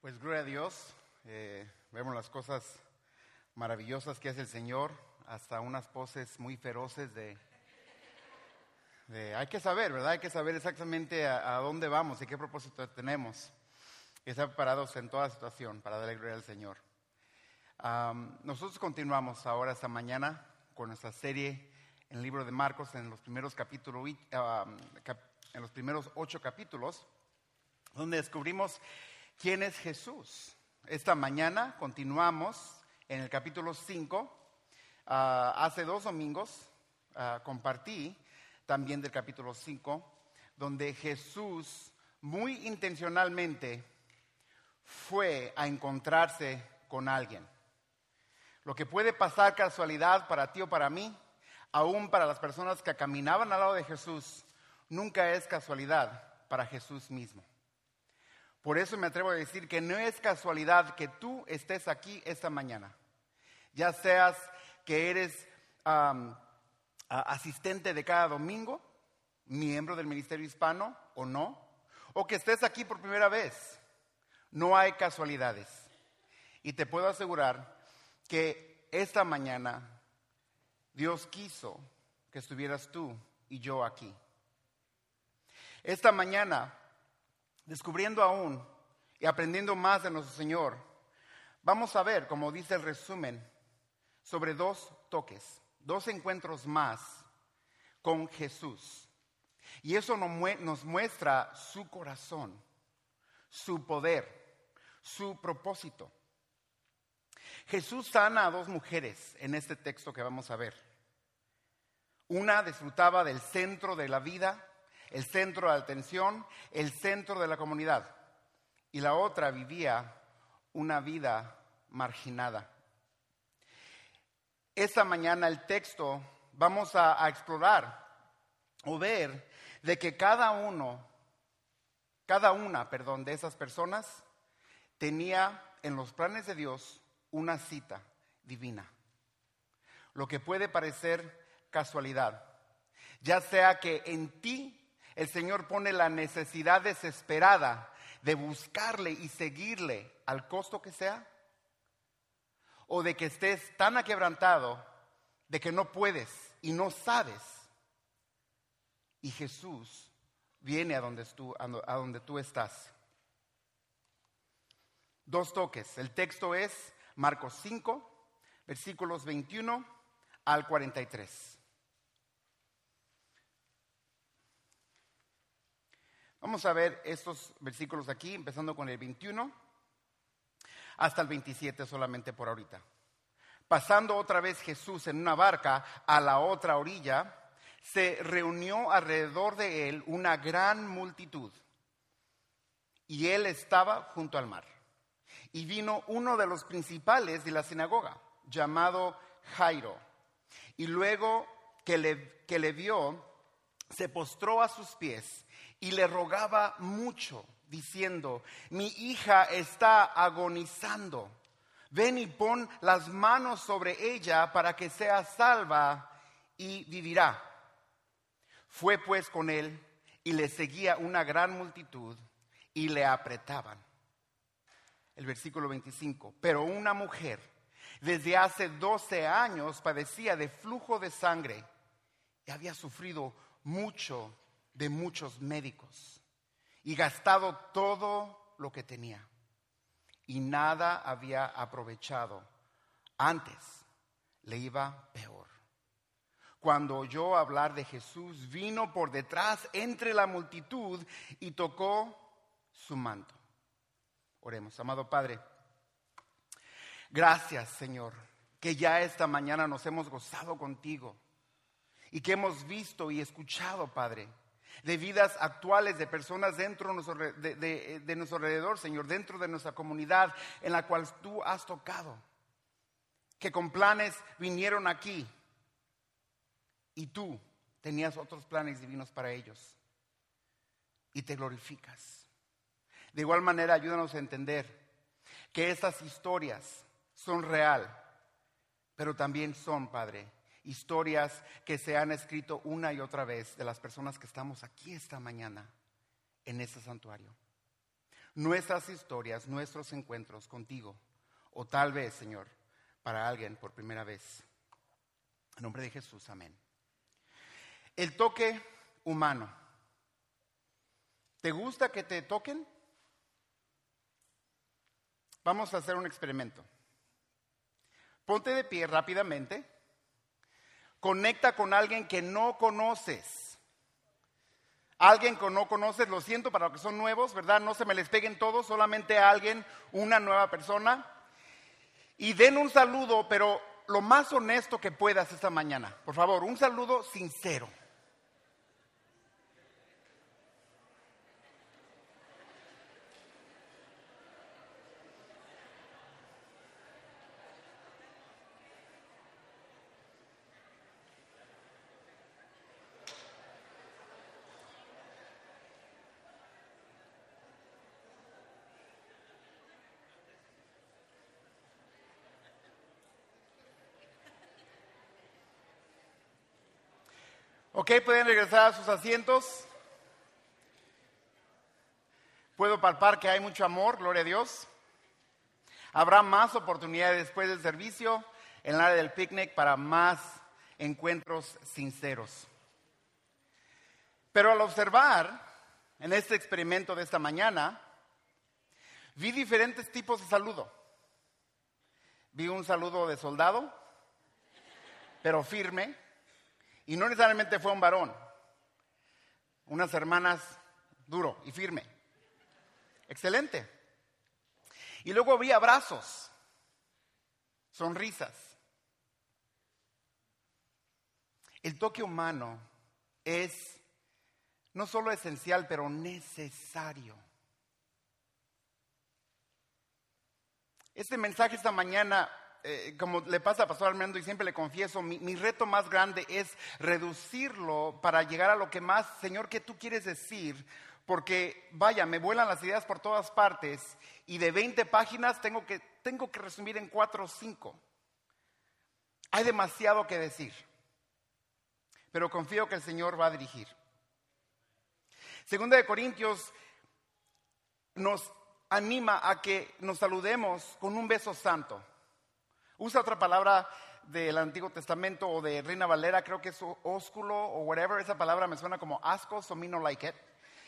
Pues gloria a Dios, vemos las cosas maravillosas que hace el Señor, hasta unas poses muy feroces hay que saber, ¿verdad? Hay que saber exactamente a dónde vamos y qué propósito tenemos. Y estar preparados en toda situación para darle gloria al Señor. Nosotros continuamos ahora esta mañana con nuestra serie en el libro de Marcos en los primeros capítulos, en los primeros 8 capítulos, donde descubrimos quién es Jesús. Esta mañana continuamos en el capítulo 5. Hace 2 domingos compartí también del capítulo 5, donde Jesús muy intencionalmente fue a encontrarse con alguien. Lo que puede pasar casualidad para ti o para mí, aún para las personas que caminaban al lado de Jesús, nunca es casualidad para Jesús mismo. Por eso me atrevo a decir que no es casualidad que tú estés aquí esta mañana. Ya seas que eres asistente de cada domingo, miembro del Ministerio Hispano o no, o que estés aquí por primera vez. No hay casualidades. Y te puedo asegurar que esta mañana Dios quiso que estuvieras tú y yo aquí. Esta mañana, descubriendo aún y aprendiendo más de nuestro Señor, vamos a ver, como dice el resumen, sobre 2 toques, 2 encuentros más con Jesús. Y eso nos muestra su corazón, su poder, su propósito. Jesús sana a 2 mujeres en este texto que vamos a ver. Una disfrutaba del centro de la vida, el centro de la atención, el centro de la comunidad. Y la otra vivía una vida marginada. Esta mañana el texto vamos a explorar o ver de que cada una de esas personas tenía en los planes de Dios una cita divina. Lo que puede parecer casualidad, ya sea que en ti el Señor pone la necesidad desesperada de buscarle y seguirle al costo que sea, o de que estés tan aquebrantado de que no puedes y no sabes, y Jesús viene a donde tú estás. 2 toques. El texto es Marcos 5, versículos 21 al 43. Vamos a ver estos versículos aquí, empezando con el 21 hasta el 27 solamente por ahorita. Pasando otra vez Jesús en una barca a la otra orilla, se reunió alrededor de él una gran multitud, y él estaba junto al mar. Y vino uno de los principales de la sinagoga, llamado Jairo, y luego que le vio, se postró a sus pies y le rogaba mucho, diciendo: mi hija está agonizando, ven y pon las manos sobre ella para que sea salva y vivirá. Fue pues con él, y le seguía una gran multitud, y le apretaban. El versículo 25. Pero una mujer desde hace 12 años padecía de flujo de sangre y había sufrido mucho de muchos médicos y gastado todo lo que tenía, y nada había aprovechado. Antes le iba peor. Cuando oyó hablar de Jesús, vino por detrás entre la multitud y tocó su manto. Oremos. Amado Padre, gracias, Señor, que ya esta mañana nos hemos gozado contigo y que hemos visto y escuchado, Padre, de vidas actuales de personas dentro de nuestro alrededor, Señor, dentro de nuestra comunidad en la cual tú has tocado, que con planes vinieron aquí y tú tenías otros planes divinos para ellos y te glorificas. De igual manera, ayúdanos a entender que estas historias son real, pero también son, Padre, historias que se han escrito una y otra vez de las personas que estamos aquí esta mañana en este santuario. nuestras historias, nuestros encuentros contigo. O tal vez, Señor, para alguien por primera vez. En nombre de Jesús, amén. El toque humano. ¿Te gusta que te toquen? Vamos a hacer un experimento. Ponte de pie rápidamente. Conecta con alguien que no conoces. Alguien que no conoces, lo siento para los que son nuevos, ¿verdad? No se me les peguen todos, solamente a alguien, una nueva persona. Y den un saludo, pero lo más honesto que puedas esta mañana. Por favor, un saludo sincero. Ok, pueden regresar a sus asientos. Puedo palpar que hay mucho amor, gloria a Dios. Habrá más oportunidades después del servicio en el área del picnic para más encuentros sinceros. Pero al observar en este experimento de esta mañana, vi diferentes tipos de saludo. Vi un saludo de soldado, pero firme, y no necesariamente fue un varón. Unas hermanas, duro y firme. Excelente. Y luego vi abrazos, sonrisas. El toque humano es no solo esencial, pero necesario. Este mensaje esta mañana, como le pasa a Pastor Armando y siempre le confieso, mi reto más grande es reducirlo para llegar a lo que más, Señor, ¿qué tú quieres decir? Porque, vaya, me vuelan las ideas por todas partes y de 20 páginas tengo que resumir en 4 o 5. Hay demasiado que decir, pero confío que el Señor va a dirigir. Segunda de Corintios nos anima a que nos saludemos con un beso santo. Usa otra palabra del Antiguo Testamento o de Reina Valera, creo que es ósculo o whatever. Esa palabra me suena como asco, so me no like it.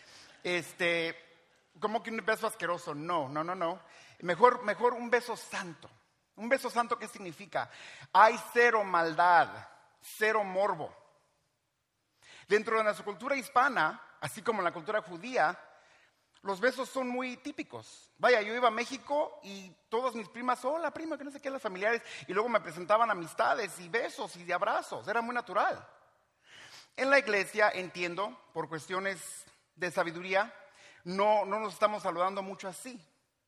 Como que un beso asqueroso, no. Mejor un beso santo. Un beso santo, ¿qué significa? Hay cero maldad, cero morbo. Dentro de nuestra cultura hispana, así como en la cultura judía, los besos son muy típicos. Vaya, yo iba a México y todas mis primas, hola prima, que no sé qué, las familiares, y luego me presentaban amistades y besos y abrazos, era muy natural. En la iglesia, entiendo, por cuestiones de sabiduría, no nos estamos saludando mucho así.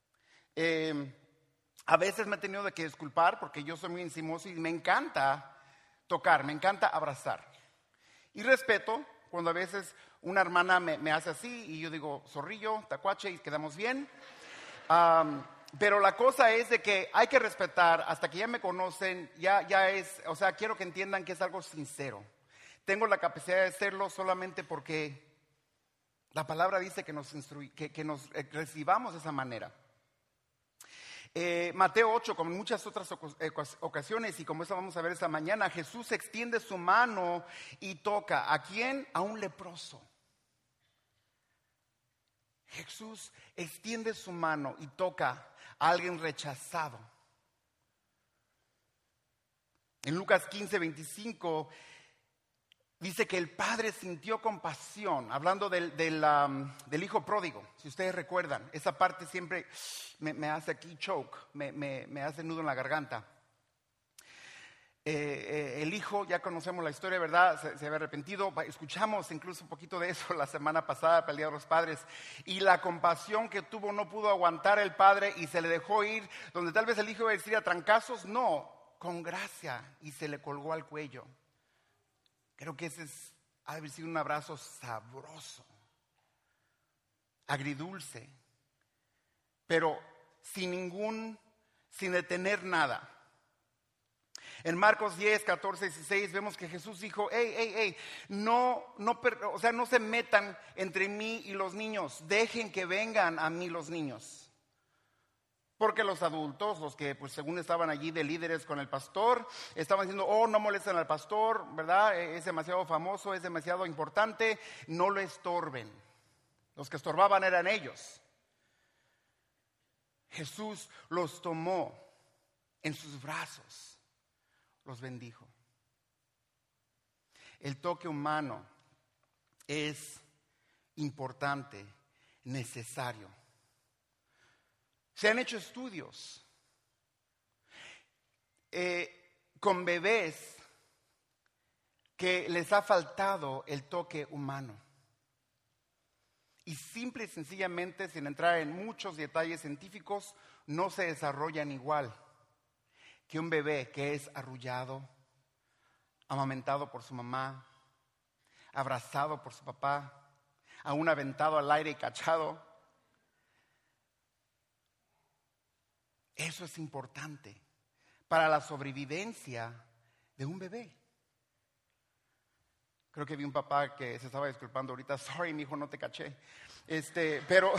A veces me he tenido que disculpar porque yo soy muy encimoso y me encanta tocar, me encanta abrazar. Y respeto cuando a veces una hermana me hace así y yo digo, zorrillo, tacuache, y quedamos bien. Pero la cosa es de que hay que respetar, hasta que ya me conocen, ya es, o sea, quiero que entiendan que es algo sincero. Tengo la capacidad de hacerlo solamente porque la palabra dice que nos recibamos de esa manera. Mateo 8, como en muchas otras ocasiones, y como eso vamos a ver esta mañana, Jesús extiende su mano y toca. ¿A quién? A un leproso. Jesús extiende su mano y toca a alguien rechazado. En Lucas 15, 25 dice que el padre sintió compasión, hablando del hijo pródigo. Si ustedes recuerdan, esa parte siempre me hace aquí choke, me hace nudo en la garganta. El hijo, ya conocemos la historia, ¿verdad? Se había arrepentido. Escuchamos incluso un poquito de eso la semana pasada para el Día de los Padres. Y la compasión que tuvo, no pudo aguantar el padre y se le dejó ir, donde tal vez el hijo iba a decir a trancazos, no, con gracia, y se le colgó al cuello. Creo que ese ha de haber sido un abrazo sabroso, agridulce, pero sin detener nada. En Marcos 10, 14, 16 vemos que Jesús dijo, no se metan entre mí y los niños, dejen que vengan a mí los niños. Porque los adultos, los que pues según estaban allí de líderes con el pastor, estaban diciendo, no molesten al pastor, ¿verdad? Es demasiado famoso, es demasiado importante, no lo estorben. Los que estorbaban eran ellos. Jesús los tomó en sus brazos, los bendijo. El toque humano es importante, necesario. Se han hecho estudios con bebés que les ha faltado el toque humano. Y simple y sencillamente, sin entrar en muchos detalles científicos, no se desarrollan igual que un bebé que es arrullado, amamentado por su mamá, abrazado por su papá, aún aventado al aire y cachado. Eso es importante para la sobrevivencia de un bebé. Creo que vi un papá que se estaba disculpando ahorita. Sorry, mi hijo, no te caché. Pero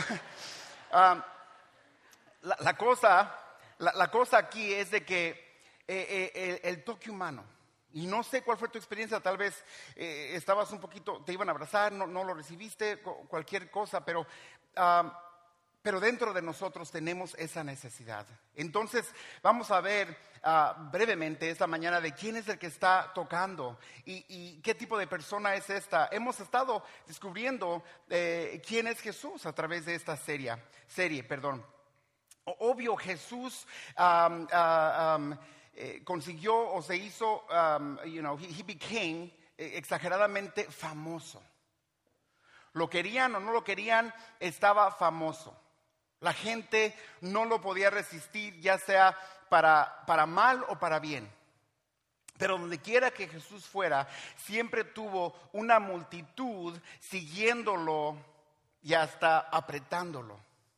la cosa aquí es de que el toque humano. Y no sé cuál fue tu experiencia, tal vez estabas un poquito, te iban a abrazar, no lo recibiste, cualquier cosa, pero dentro de nosotros tenemos esa necesidad. Entonces vamos a ver brevemente esta mañana de quién es el que está tocando y qué tipo de persona es esta. Hemos estado descubriendo quién es Jesús a través de esta serie. Obvio, Jesús consiguió o se hizo, he became exageradamente famoso. Lo querían o no lo querían, estaba famoso. La gente no lo podía resistir, ya sea para mal o para bien. Pero donde quiera que Jesús fuera, siempre tuvo una multitud siguiéndolo y hasta apretándolo.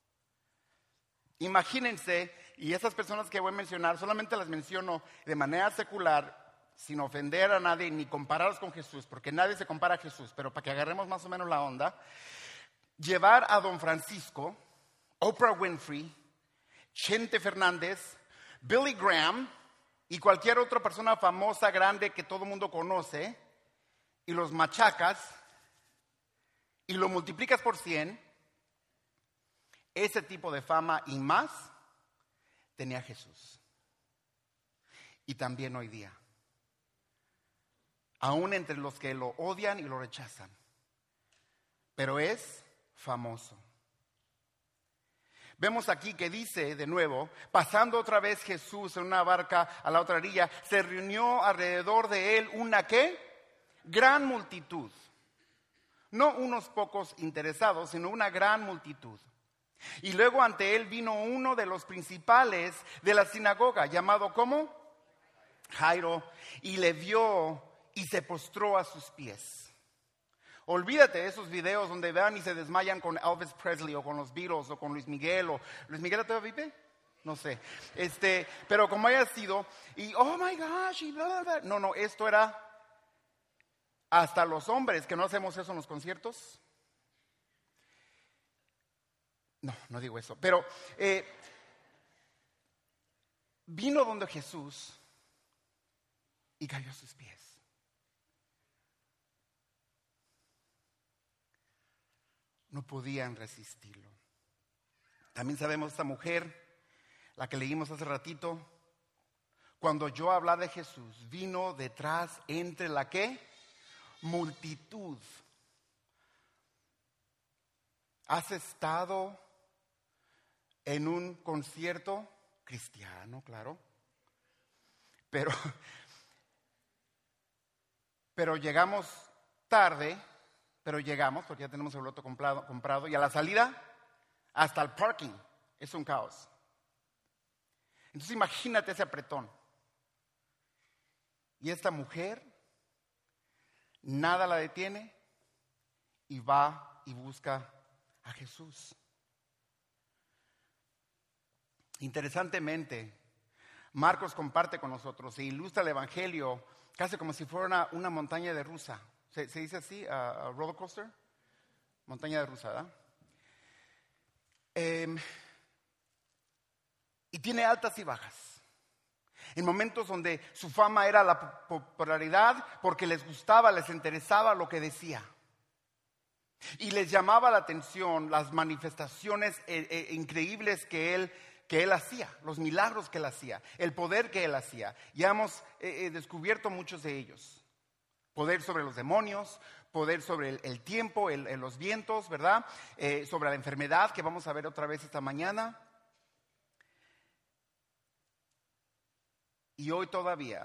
Imagínense, y esas personas que voy a mencionar, solamente las menciono de manera secular, sin ofender a nadie ni compararlos con Jesús, porque nadie se compara a Jesús, pero para que agarremos más o menos la onda, llevar a Don Francisco, Oprah Winfrey, Chente Fernández, Billy Graham y cualquier otra persona famosa, grande que todo el mundo conoce, y los machacas y lo multiplicas por 100, ese tipo de fama y más tenía Jesús. Y también hoy día, aún entre los que lo odian y lo rechazan, pero es famoso. Vemos aquí que dice de nuevo, pasando otra vez Jesús en una barca a la otra orilla, se reunió alrededor de él una ¿qué? Gran multitud. No unos pocos interesados, sino una gran multitud. Y luego ante él vino uno de los principales de la sinagoga, llamado ¿cómo? Jairo, y le vio y se postró a sus pies. Olvídate de esos videos donde vean y se desmayan con Elvis Presley o con los Beatles o con Luis Miguel o Luis Miguel todavía vive, no sé, pero como haya sido y oh my gosh y bla bla bla. No, esto era hasta los hombres que no hacemos eso en los conciertos. No digo eso, pero vino donde Jesús y cayó a sus pies. No podían resistirlo. También sabemos esta mujer, la que leímos hace ratito, cuando oyó hablar de Jesús, vino detrás entre la ¿qué? Multitud. ¿Has estado en un concierto cristiano, claro? Pero llegamos tarde. Pero llegamos porque ya tenemos el boleto comprado y a la salida hasta el parking es un caos. Entonces imagínate ese apretón. Y esta mujer, nada la detiene y va y busca a Jesús. Interesantemente, Marcos comparte con nosotros e ilustra el Evangelio casi como si fuera una montaña de rusa. ¿Se dice así? ¿Roller coaster? Montaña de rusa, ¿verdad? Y tiene altas y bajas. En momentos donde su fama era la popularidad porque les gustaba, les interesaba lo que decía. Y les llamaba la atención las manifestaciones increíbles que él hacía, los milagros que él hacía, el poder que él hacía. Ya hemos descubierto muchos de ellos. Poder sobre los demonios, poder sobre el tiempo, los vientos, ¿verdad? Sobre la enfermedad que vamos a ver otra vez esta mañana. Y hoy todavía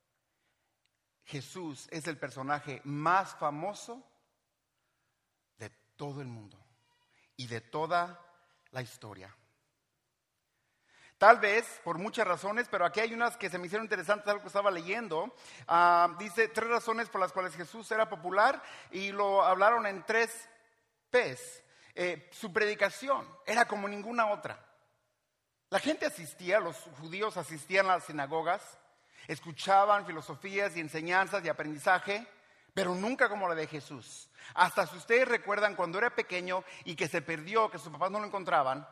Jesús es el personaje más famoso de todo el mundo y de toda la historia. Tal vez por muchas razones, pero aquí hay unas que se me hicieron interesantes, algo que estaba leyendo. Dice 3 razones por las cuales Jesús era popular y lo hablaron en 3 P's. Su predicación era como ninguna otra. La gente asistía, los judíos asistían a las sinagogas, escuchaban filosofías y enseñanzas y aprendizaje, pero nunca como la de Jesús. Hasta si ustedes recuerdan cuando era pequeño y que se perdió, que sus papás no lo encontraban,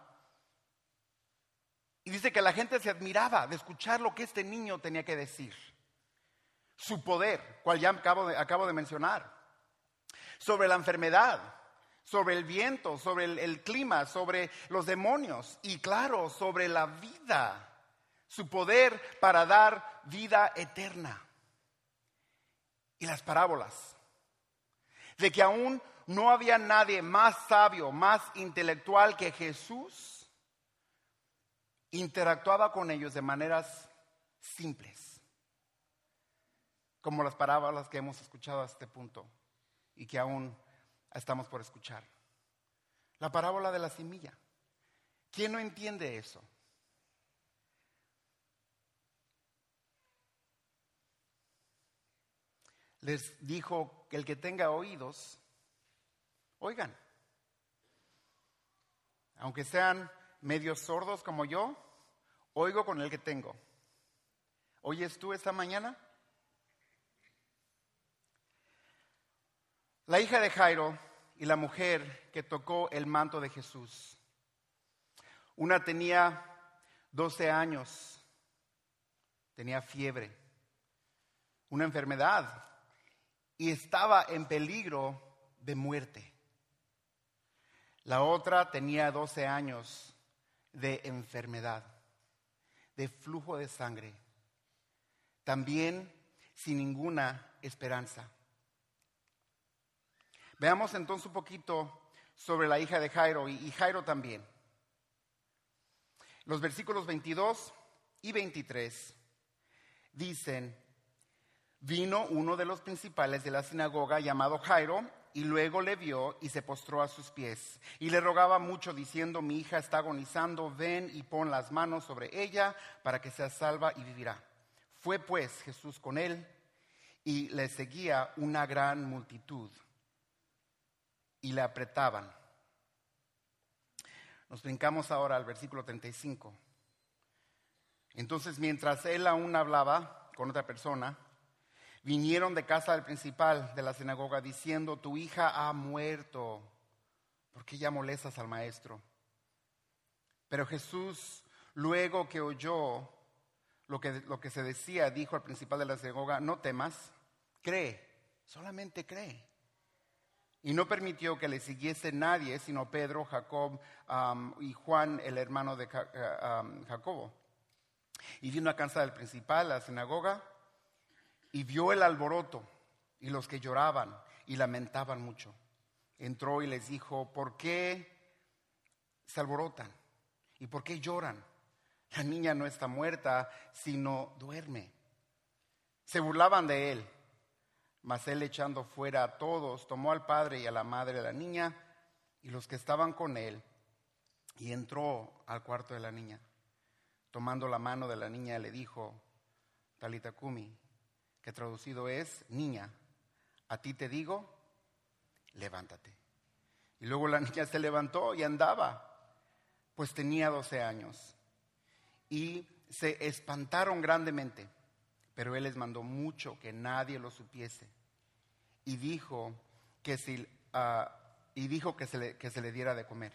y dice que la gente se admiraba de escuchar lo que este niño tenía que decir. Su poder, cual ya acabo de mencionar, sobre la enfermedad, sobre el viento, sobre el clima, sobre los demonios y claro, sobre la vida. Su poder para dar vida eterna. Y las parábolas, de que aún no había nadie más sabio, más intelectual que Jesús, interactuaba con ellos de maneras simples, como las parábolas que hemos escuchado hasta este punto y que aún estamos por escuchar. La parábola de la semilla. ¿Quién no entiende eso? Les dijo que el que tenga oídos, oigan. Aunque sean medios sordos como yo, oigo con el que tengo. ¿Oyes tú esta mañana? La hija de Jairo y la mujer que tocó el manto de Jesús. Una tenía 12 años, tenía fiebre, una enfermedad y estaba en peligro de muerte. La otra tenía 12 años de enfermedad, de flujo de sangre, también sin ninguna esperanza. Veamos entonces un poquito sobre la hija de Jairo y Jairo también. Los versículos 22 y 23 dicen: vino uno de los principales de la sinagoga llamado Jairo, y luego le vio y se postró a sus pies. Y le rogaba mucho diciendo: mi hija está agonizando, ven y pon las manos sobre ella para que sea salva y vivirá. Fue pues Jesús con él y le seguía una gran multitud y le apretaban. Nos brincamos ahora al versículo 35. Entonces, mientras él aún hablaba con otra persona, vinieron de casa del principal de la sinagoga diciendo: tu hija ha muerto, ¿por qué ya molestas al maestro? Pero Jesús, luego que oyó lo que se decía, dijo al principal de la sinagoga: no temas, cree, solamente cree. Y no permitió que le siguiese nadie, sino Pedro, Jacob y Juan, el hermano de Jacobo. Y vino a casa del principal, la sinagoga, y vio el alboroto y los que lloraban y lamentaban mucho. Entró y les dijo: ¿por qué se alborotan? ¿Y por qué lloran? La niña no está muerta, sino duerme. Se burlaban de él, mas él, echando fuera a todos, tomó al padre y a la madre de la niña y los que estaban con él, y entró al cuarto de la niña. Tomando la mano de la niña le dijo: Talita Cumi, que traducido es: niña, a ti te digo, levántate. Y luego la niña se levantó y andaba, pues tenía 12 años. Y se espantaron grandemente, pero él les mandó mucho que nadie lo supiese y dijo que se le diera de comer.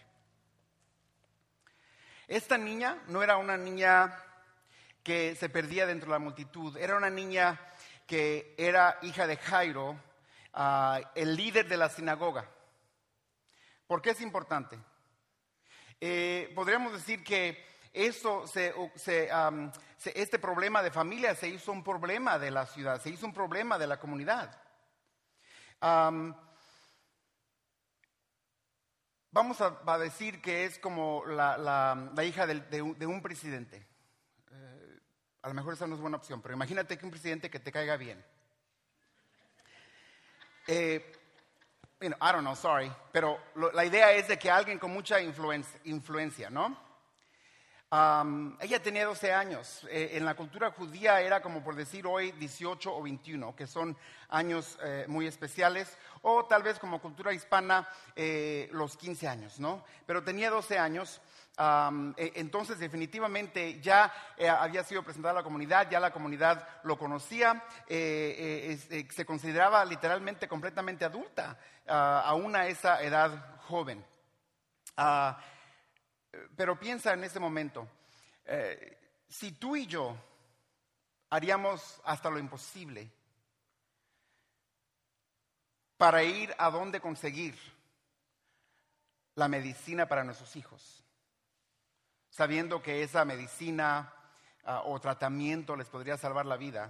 Esta niña no era una niña que se perdía dentro de la multitud, era una niña que era hija de Jairo, el líder de la sinagoga. ¿Por qué es importante? Podríamos decir que este problema de familia se hizo un problema de la ciudad, se hizo un problema de la comunidad. Vamos a decir que es como la hija de un presidente. A lo mejor esa no es buena opción, pero imagínate que un presidente que te caiga bien. I don't know, sorry, pero la idea es de que alguien con mucha influencia, ¿no? Ella tenía 12 años. En la cultura judía era como por decir hoy 18 o 21, que son años muy especiales, o tal vez como cultura hispana los 15 años, ¿no? Pero tenía 12 años. Entonces definitivamente ya había sido presentada a la comunidad, ya la comunidad lo conocía, se consideraba literalmente completamente adulta, aún a esa edad joven. Pero piensa en ese momento, si tú y yo haríamos hasta lo imposible para ir a donde conseguir la medicina para nuestros hijos, sabiendo que esa medicina o tratamiento les podría salvar la vida,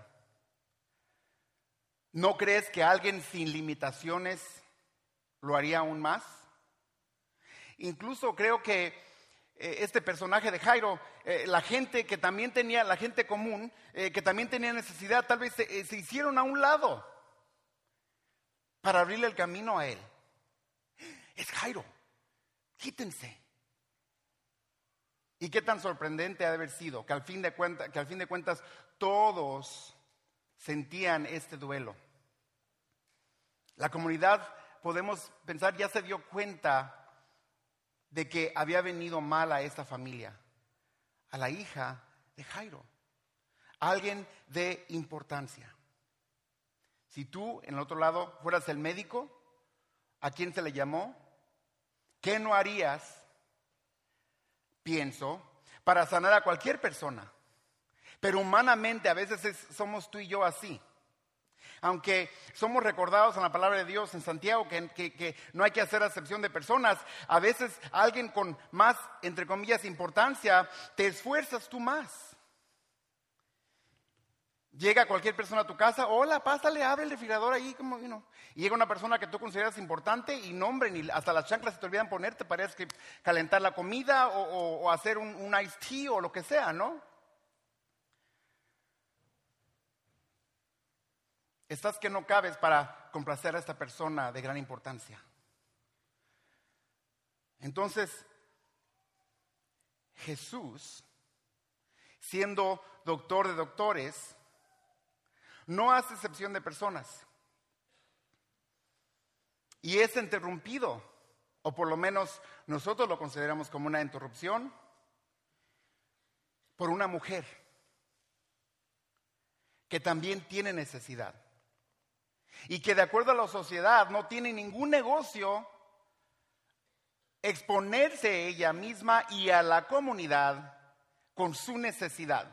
¿no crees que alguien sin limitaciones lo haría aún más? Incluso creo que este personaje de Jairo, la gente que también tenía, la gente común, que también tenía necesidad, tal vez se hicieron a un lado para abrirle el camino a él. Es Jairo, quítense. Y qué tan sorprendente ha de haber sido que al fin de cuentas todos sentían este duelo. La comunidad, podemos pensar, ya se dio cuenta de que había venido mal a esta familia, a la hija de Jairo, alguien de importancia. Si tú, en el otro lado, fueras el médico, ¿a quién se le llamó? ¿Qué no harías, pienso, para sanar a cualquier persona? Pero humanamente a veces somos tú y yo así. Aunque somos recordados en la palabra de Dios en Santiago que no hay que hacer acepción de personas, a veces alguien con más, entre comillas, importancia, te esfuerzas tú más. Llega cualquier persona a tu casa, hola, pásale, abre el refrigerador ahí, como, y llega una persona que tú consideras importante y no, hombre, ni hasta las chanclas se te olvidan ponerte, parece que calentar la comida o hacer un iced tea o lo que sea, ¿no? Estás que no cabes para complacer a esta persona de gran importancia. Entonces, Jesús, siendo doctor de doctores, no hace excepción de personas. Y es interrumpido, o por lo menos nosotros lo consideramos como una interrupción, por una mujer que también tiene necesidad. Y que de acuerdo a la sociedad no tiene ningún negocio exponerse ella misma y a la comunidad con su necesidad.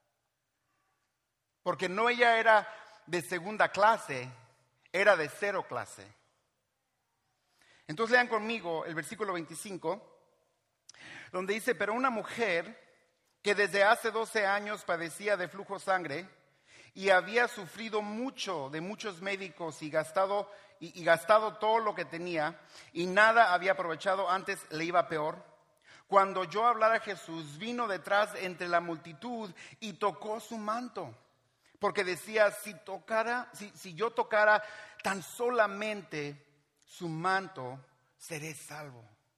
Porque no ella era de segunda clase, era de cero clase. Entonces lean conmigo el versículo 25, donde dice, pero una mujer que desde hace 12 años padecía de flujo de sangre, y había sufrido mucho de muchos médicos y gastado todo lo que tenía, y nada había aprovechado, antes le iba peor. Cuando oyó hablar a Jesús, vino detrás entre la multitud y tocó su manto, porque decía, si yo tocara tan solamente su manto, seré salvo.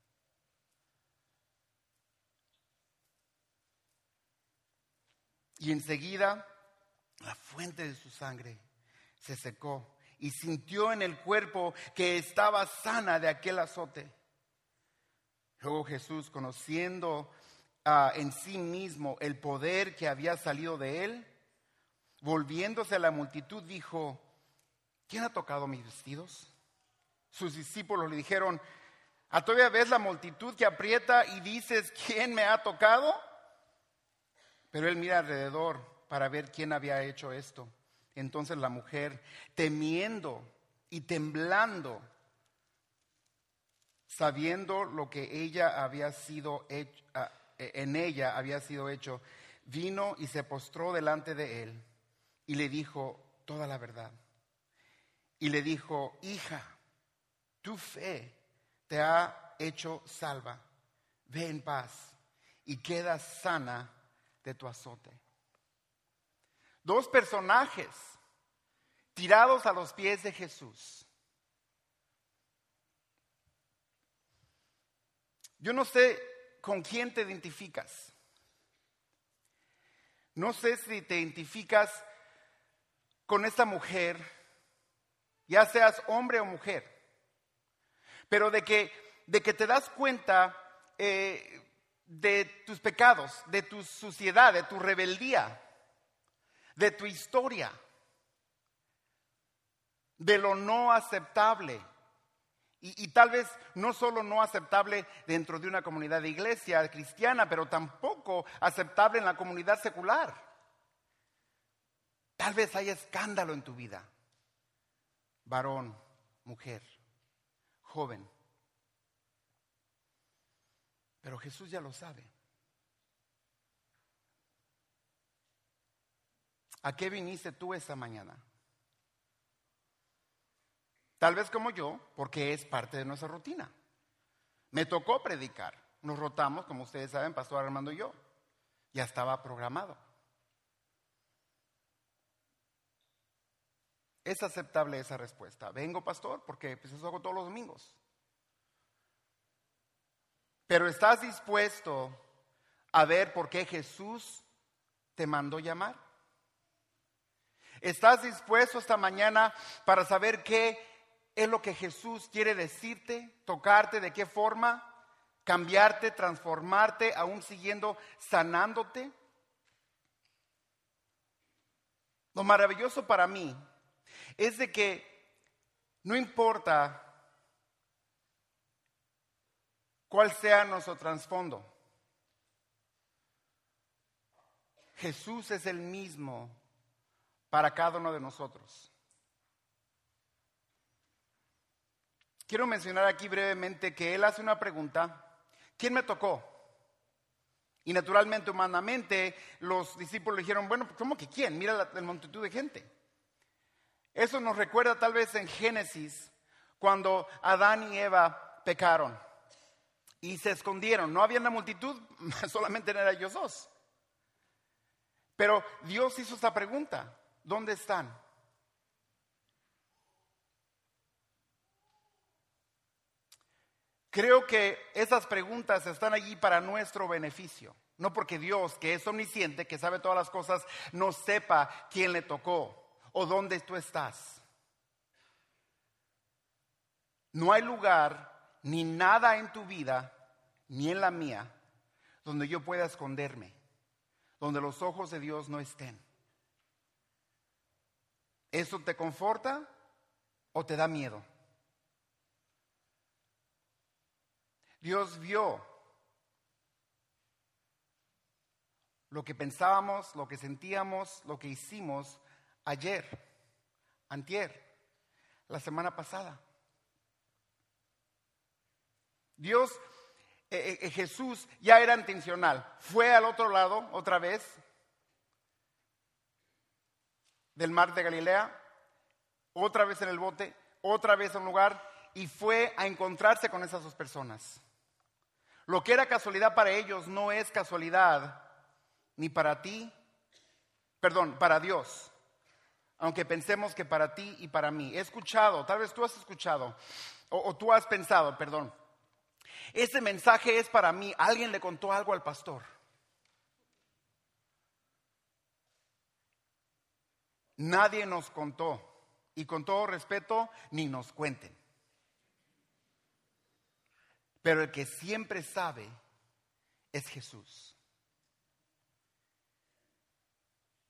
Y enseguida la fuente de su sangre se secó y sintió en el cuerpo que estaba sana de aquel azote. Luego Jesús, conociendo en sí mismo el poder que había salido de él, volviéndose a la multitud dijo: ¿quién ha tocado mis vestidos? Sus discípulos le dijeron: ¿a todavía ves la multitud que aprieta y dices: ¿quién me ha tocado? Pero él mira alrededor para ver quién había hecho esto. Entonces la mujer, temiendo y temblando, sabiendo lo que en ella había sido hecho, vino y se postró delante de él y le dijo toda la verdad. Y le dijo: hija, tu fe te ha hecho salva. Ve en paz y queda sana de tu azote. Dos personajes tirados a los pies de Jesús. Yo no sé con quién te identificas. No sé si te identificas con esta mujer, ya seas hombre o mujer, pero de que te das cuenta de tus pecados, de tu suciedad, de tu rebeldía, de tu historia, de lo no aceptable. Y tal vez no solo no aceptable dentro de una comunidad de iglesia cristiana, pero tampoco aceptable en la comunidad secular. Tal vez haya escándalo en tu vida, varón, mujer, joven. Pero Jesús ya lo sabe. ¿A qué viniste tú esta mañana? Tal vez como yo, porque es parte de nuestra rutina. Me tocó predicar. Nos rotamos, como ustedes saben, Pastor Armando y yo. Ya estaba programado. Es aceptable esa respuesta. Vengo, pastor, porque pues eso hago todos los domingos. Pero ¿estás dispuesto a ver por qué Jesús te mandó llamar? ¿Estás dispuesto esta mañana para saber qué es lo que Jesús quiere decirte, tocarte, de qué forma, cambiarte, transformarte, aún siguiendo sanándote? Lo maravilloso para mí es de que no importa cuál sea nuestro trasfondo, Jesús es el mismo para cada uno de nosotros. Quiero mencionar aquí brevemente que él hace una pregunta: ¿quién me tocó? Y naturalmente, humanamente, los discípulos le dijeron: bueno, ¿cómo que quién? Mira la multitud de gente. Eso nos recuerda tal vez en Génesis, cuando Adán y Eva pecaron y se escondieron. No había una multitud, solamente eran ellos dos. Pero Dios hizo esta pregunta: ¿dónde están? Creo que esas preguntas están allí para nuestro beneficio. No porque Dios, que es omnisciente, que sabe todas las cosas, no sepa quién le tocó o dónde tú estás. No hay lugar ni nada en tu vida, ni en la mía, donde yo pueda esconderme, donde los ojos de Dios no estén. ¿Eso te conforta o te da miedo? Dios vio lo que pensábamos, lo que sentíamos, lo que hicimos ayer, antier, la semana pasada. Dios, Jesús ya era intencional. Fue al otro lado, otra vez, del mar de Galilea, otra vez en el bote, otra vez en un lugar, y fue a encontrarse con esas dos personas. Lo que era casualidad para ellos no es casualidad ni para ti, para Dios. Aunque pensemos que para ti y para mí. He escuchado, tal vez tú has escuchado, o tú has pensado, ese mensaje es para mí. Alguien le contó algo al pastor. Nadie nos contó, y con todo respeto, ni nos cuenten. Pero el que siempre sabe es Jesús.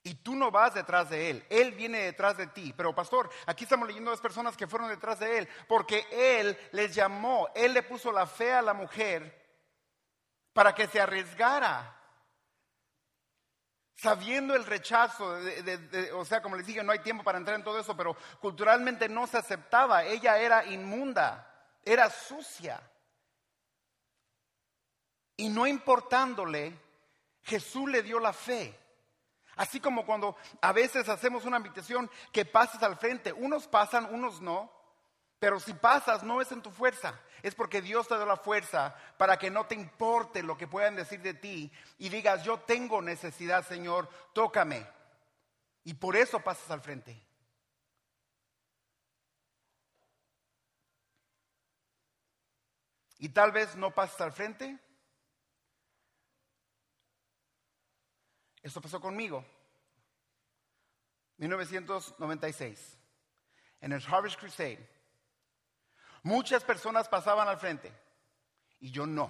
Y tú no vas detrás de Él, Él viene detrás de ti. Pero pastor, aquí estamos leyendo a las personas que fueron detrás de Él, porque Él les llamó, Él le puso la fe a la mujer para que se arriesgara. Sabiendo el rechazo, o sea, como les dije, no hay tiempo para entrar en todo eso, pero culturalmente no se aceptaba. Ella era inmunda, era sucia. Y no importándole, Jesús le dio la fe. Así como cuando a veces hacemos una invitación que pases al frente. Unos pasan, unos no. Pero si pasas, no es en tu fuerza. Es porque Dios te da la fuerza para que no te importe lo que puedan decir de ti. Y digas, yo tengo necesidad, Señor, tócame. Y por eso pasas al frente. Y tal vez no pases al frente. Esto pasó conmigo. 1996. En el Harvest Crusade. Muchas personas pasaban al frente. Y yo no.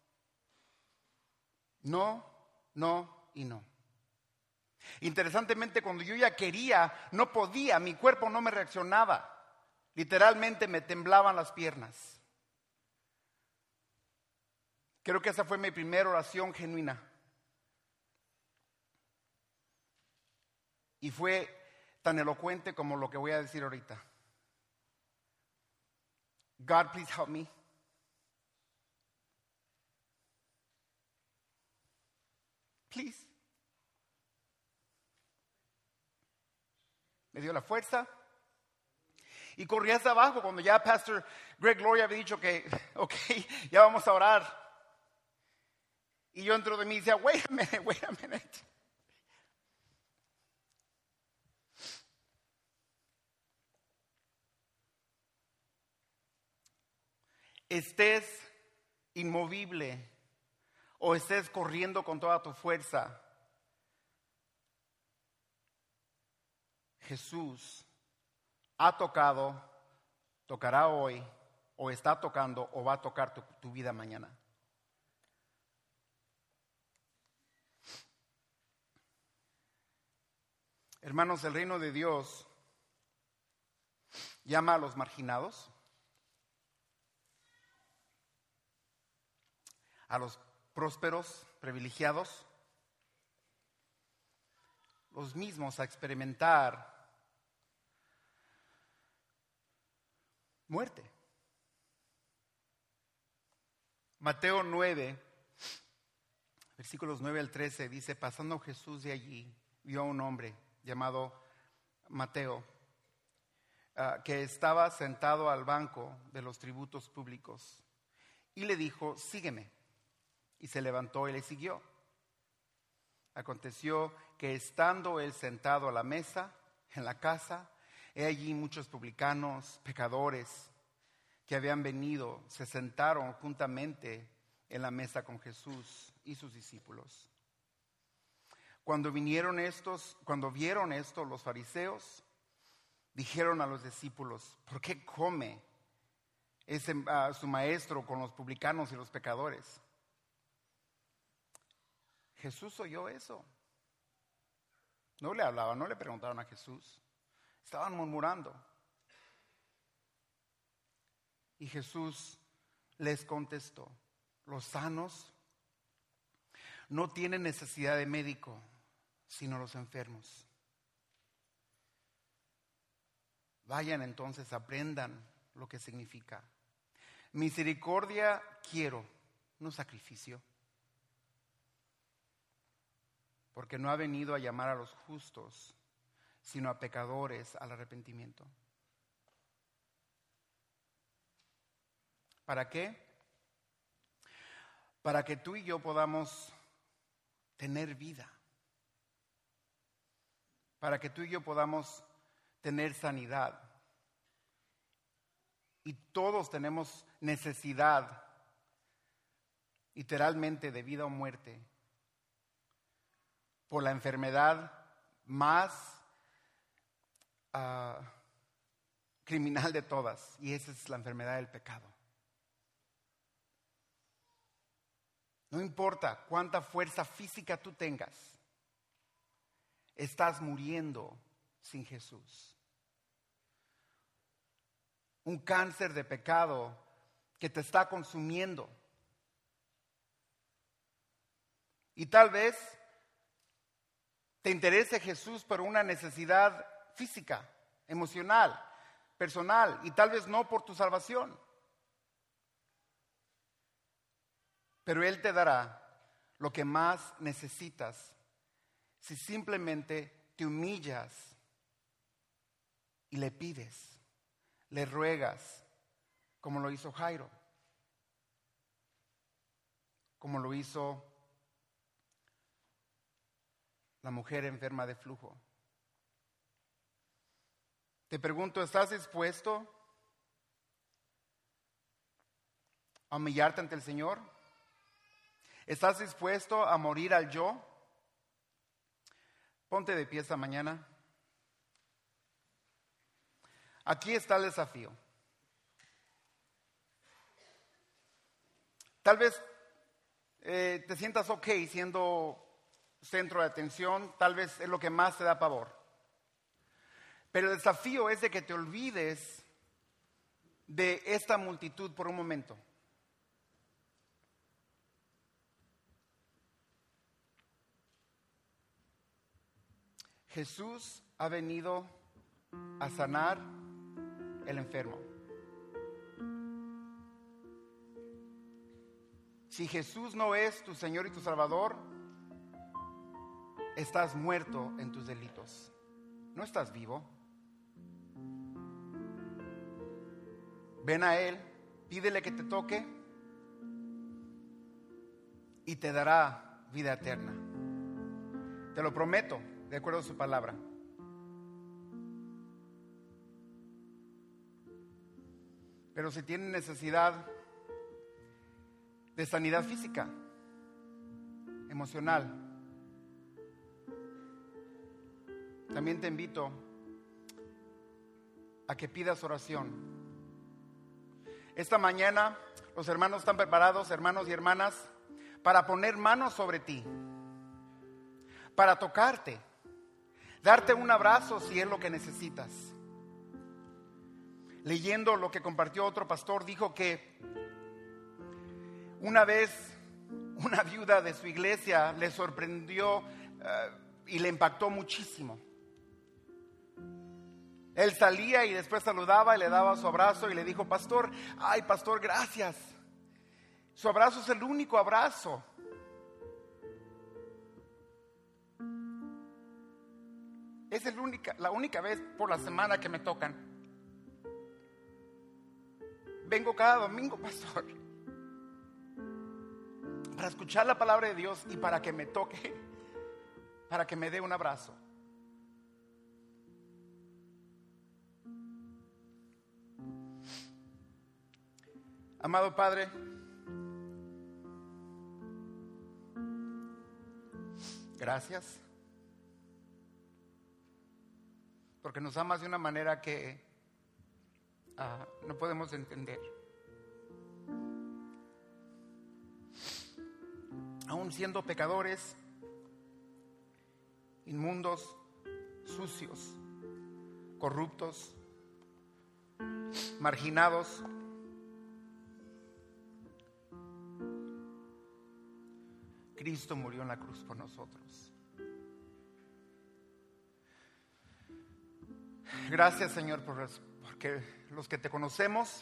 No, no y no. Interesantemente, cuando yo ya quería, no podía. Mi cuerpo no me reaccionaba. Literalmente me temblaban las piernas. Creo que esa fue mi primera oración genuina. Y fue tan elocuente como lo que voy a decir ahorita. God, please help me. Please. Me dio la fuerza. Y corrí hasta abajo cuando ya Pastor Greg Gloria había dicho que, ok, ya vamos a orar. Y yo entro de mí y decía, wait a minute. Estés inmovible o estés corriendo con toda tu fuerza, Jesús ha tocado, tocará hoy, o está tocando, o va a tocar tu vida mañana. Hermanos, el reino de Dios llama a los marginados, a los prósperos, privilegiados, los mismos a experimentar muerte. Mateo 9, versículos 9 al 13, dice, pasando Jesús de allí, vio a un hombre llamado Mateo, que estaba sentado al banco de los tributos públicos, y le dijo, sígueme. Y se levantó y le siguió. Aconteció que estando él sentado a la mesa, en la casa, he allí muchos publicanos, pecadores, que habían venido, se sentaron juntamente en la mesa con Jesús y sus discípulos. Cuando vieron esto, los fariseos dijeron a los discípulos, ¿por qué come su maestro con los publicanos y los pecadores? Jesús oyó eso. No le hablaban, no le preguntaron a Jesús. Estaban murmurando. Y Jesús les contestó, los sanos no tienen necesidad de médico, sino los enfermos. Vayan entonces, aprendan lo que significa. Misericordia quiero, no sacrificio. Porque no ha venido a llamar a los justos, sino a pecadores al arrepentimiento. ¿Para qué? Para que tú y yo podamos tener vida. Para que tú y yo podamos tener sanidad. Y todos tenemos necesidad, literalmente, de vida o muerte, por la enfermedad más criminal de todas, y esa es la enfermedad del pecado. No importa cuánta fuerza física tú tengas, estás muriendo sin Jesús. Un cáncer de pecado que te está consumiendo. Y tal vez te interese Jesús por una necesidad física, emocional, personal, y tal vez no por tu salvación. Pero Él te dará lo que más necesitas si simplemente te humillas y le pides, le ruegas, como lo hizo Jairo, como lo hizo la mujer enferma de flujo. Te pregunto, ¿estás dispuesto a humillarte ante el Señor? ¿Estás dispuesto a morir al yo? Ponte de pie esta mañana. Aquí está el desafío. Tal vez te sientas ok siendo centro de atención, tal vez es lo que más te da pavor. Pero el desafío es de que te olvides de esta multitud por un momento. Jesús ha venido a sanar el enfermo. Si Jesús no es tu Señor y tu Salvador, estás muerto en tus delitos. No estás vivo. Ven a Él, pídele que te toque y te dará vida eterna. Te lo prometo, de acuerdo a su palabra. Pero si tienes necesidad de sanidad física, emocional, también te invito a que pidas oración. Esta mañana los hermanos están preparados, hermanos y hermanas, para poner manos sobre ti, para tocarte, darte un abrazo si es lo que necesitas. Leyendo lo que compartió otro pastor, dijo que una vez una viuda de su iglesia le sorprendió y le impactó muchísimo. Él salía y después saludaba y le daba su abrazo y le dijo: pastor, ay pastor, gracias. Su abrazo es el único abrazo. Es la única vez por la semana que me tocan. Vengo cada domingo, pastor, para escuchar la palabra de Dios y para que me toque, para que me dé un abrazo. Amado Padre, gracias, porque nos amas de una manera que no podemos entender. Aún siendo pecadores, inmundos, sucios, corruptos, marginados, Cristo murió en la cruz por nosotros. Gracias, Señor, porque los que te conocemos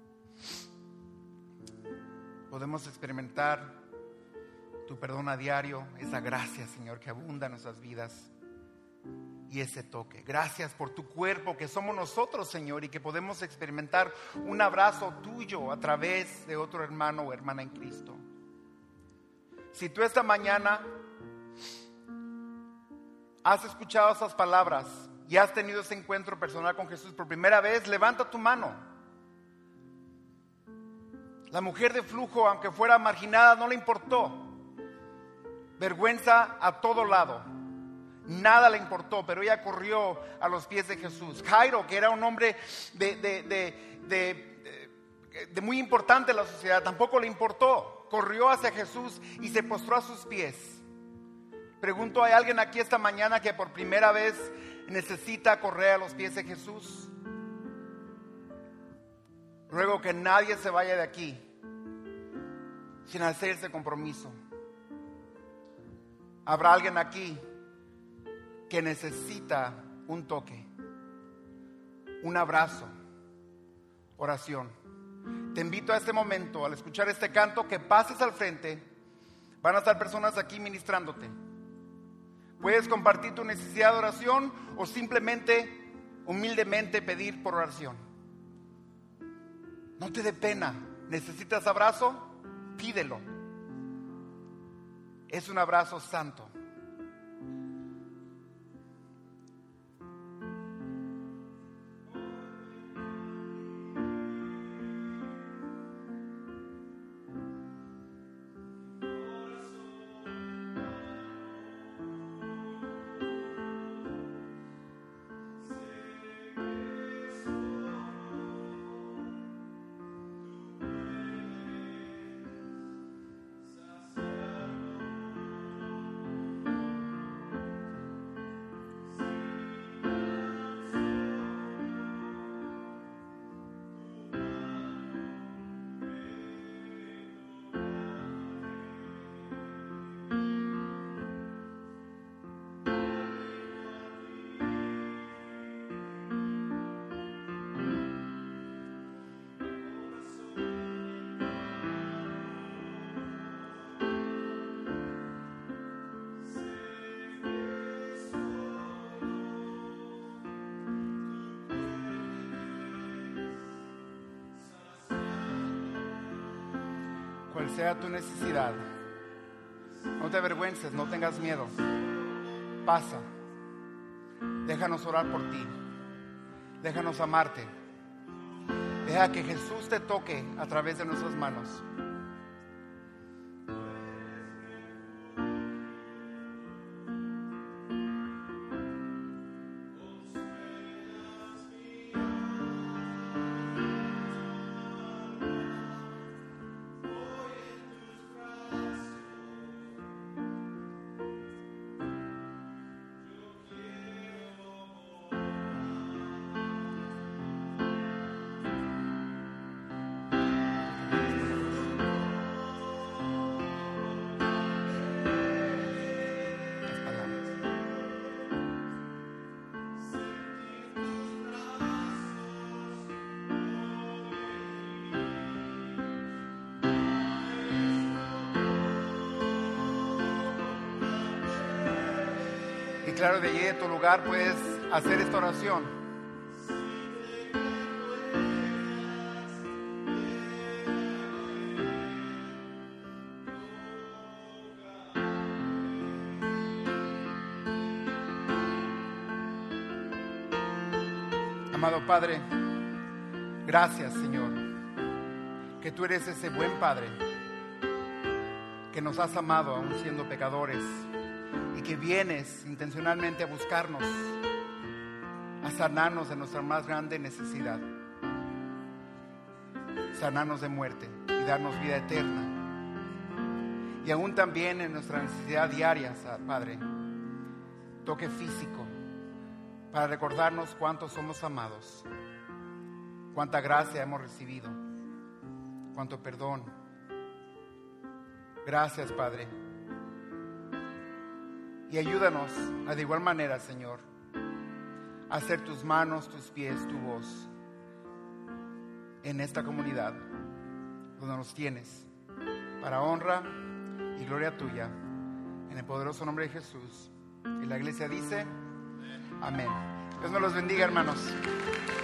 podemos experimentar tu perdón a diario, esa gracia, Señor, que abunda en nuestras vidas y ese toque. Gracias por tu cuerpo que somos nosotros, Señor, y que podemos experimentar un abrazo tuyo a través de otro hermano o hermana en Cristo. Si tú esta mañana has escuchado esas palabras y has tenido ese encuentro personal con Jesús por primera vez, levanta tu mano. La mujer de flujo, aunque fuera marginada, no le importó. Vergüenza a todo lado. Nada le importó, pero ella corrió a los pies de Jesús. Jairo, que era un hombre de muy importante en la sociedad, tampoco le importó. Corrió hacia Jesús y se postró a sus pies. Pregunto, ¿hay alguien aquí esta mañana que por primera vez necesita correr a los pies de Jesús? Ruego que nadie se vaya de aquí sin hacer ese compromiso. ¿Habrá alguien aquí que necesita un toque, un abrazo, oración? Te invito a este momento, al escuchar este canto, que pases al frente. Van a estar personas aquí ministrándote. Puedes compartir tu necesidad de oración o simplemente, humildemente pedir por oración. No te dé pena. ¿Necesitas abrazo? Pídelo. Es un abrazo santo. Cual sea tu necesidad, no te avergüences, no tengas miedo. Pasa. Déjanos orar por ti. Déjanos amarte. Deja que Jesús te toque a través de nuestras manos. Y claro, de allí de tu lugar puedes hacer esta oración. Amado Padre, gracias, Señor, que tú eres ese buen Padre que nos has amado aún siendo pecadores, y que vienes intencionalmente a buscarnos, a sanarnos de nuestra más grande necesidad, sanarnos de muerte y darnos vida eterna. Y aún también en nuestra necesidad diaria, Padre, toque físico para recordarnos cuánto somos amados, cuánta gracia hemos recibido, cuánto perdón. Gracias, Padre. Y ayúdanos de igual manera, Señor, a hacer tus manos, tus pies, tu voz en esta comunidad donde nos tienes, para honra y gloria tuya, en el poderoso nombre de Jesús. Y la iglesia dice, amén. Dios me los bendiga, hermanos.